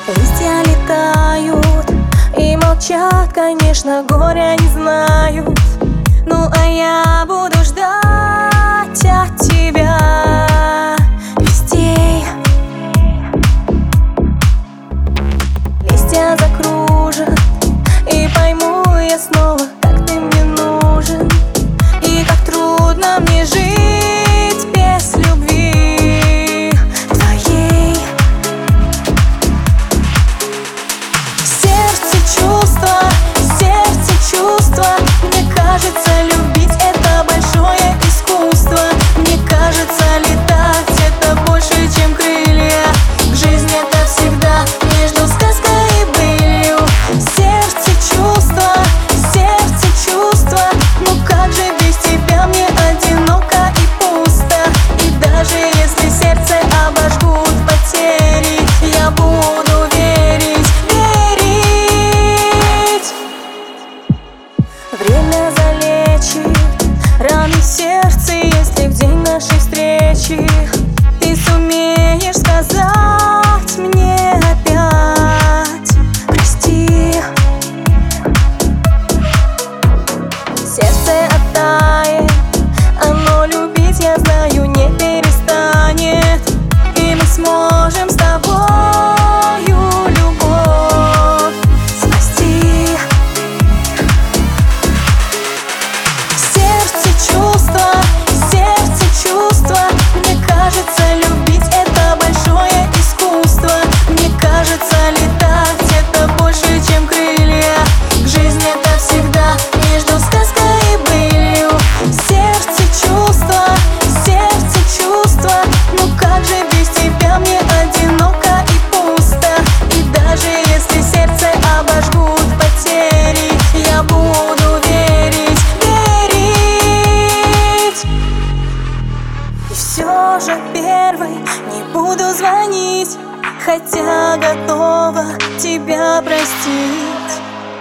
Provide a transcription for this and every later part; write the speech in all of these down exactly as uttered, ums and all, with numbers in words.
Листья летают и молчат, конечно, горя не знают. Ну а я буду ждать от тебя вестей. Листья закружат, и пойму я снова, как ты мне нужен, и как трудно мне жить без любви твоей. В сердце чувства, в сердце чувства. Мне кажется, любить — это большое искусство. Мне кажется, летать — это больше, чем крылья. Жизнь — это всегда между сказкой и былью. В сердце чувства, в сердце чувства. Ну как же без тебя мне одиноко и пусто. И даже если сердце обожгут потери, я буду верить, верить. Время залечит раны в сердце, если в день нашей встречи ты сумеешь сказать мне опять прости. Сердце оттает, оно любить, я знаю, не перестанет. И мы сможем с тобою любовь спасти. В сердце чувства, в сердце чувства. Мне кажется, любить — это большое искусство. Мне кажется, летать — это больше, чем крылья. Жизнь — это всегда между сказкой и былью. В сердце чувства, в сердце чувства. Ну как же без тебя мне одиноко и пусто. И даже если сердце обожгут потери, я буду верить, верить. И все же первой не буду звонить, хотя готова тебя простить.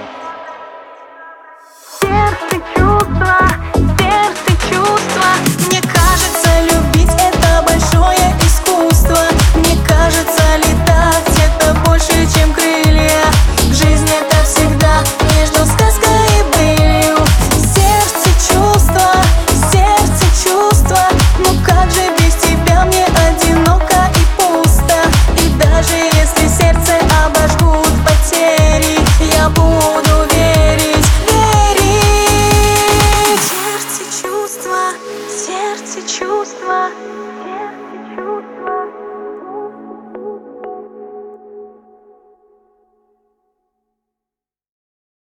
Сердце чувства, сердце чувства. Мне кажется, любить — это большое искусство. Мне кажется, летать — это больше, чем крылья. Жизнь — это всегда между сказкой и былью. Сердце чувства, сердце чувства. Ну как же без тебя мне одиноко и пусто. И даже если сердце обожгут потери, я буду верить, верить. Сердце чувства, сердце чувства.